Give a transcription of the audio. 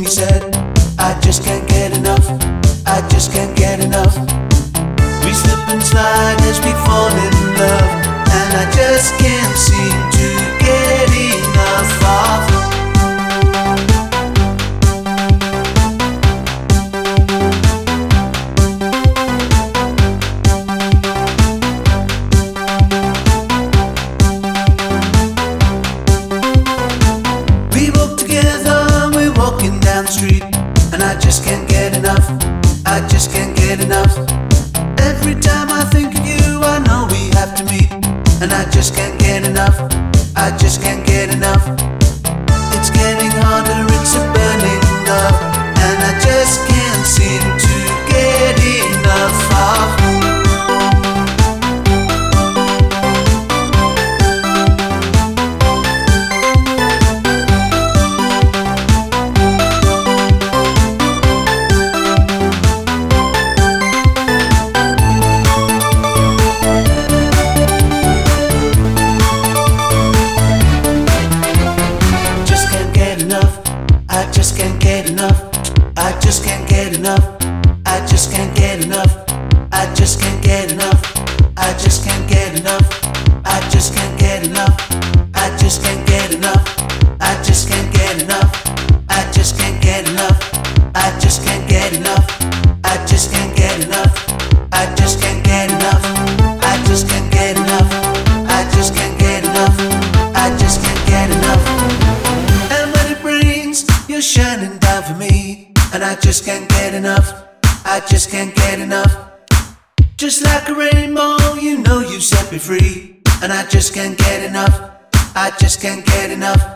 he said, I just can't get enough, I just can't get enough. We slip and slide as we fall in love, and I just can't seem to get enough of. Street, and I just can't get enough, I just can't get enough. Every time I think of you, I know we have to meet, and I just can't get enough, I just can't get enough. It's getting harder, it's a burning love, and I just can't seem to get enough of. I just can't get enough, I just can't get enough, I just can't get enough, I just can't get enough, I just can't get enough, I just can't get enough, I just can't get enough, I just can't get enough, I just can't get enough, I just can't get enough, I just can't get enough, I just can't get enough, I just can't get enough, I just can't get enough, I just can't get enough. And when it rains, you're shining down for me, and I just can't get enough, I just can't get enough. Just like a rainbow, you know you set me free, and I just can't get enough, I just can't get enough.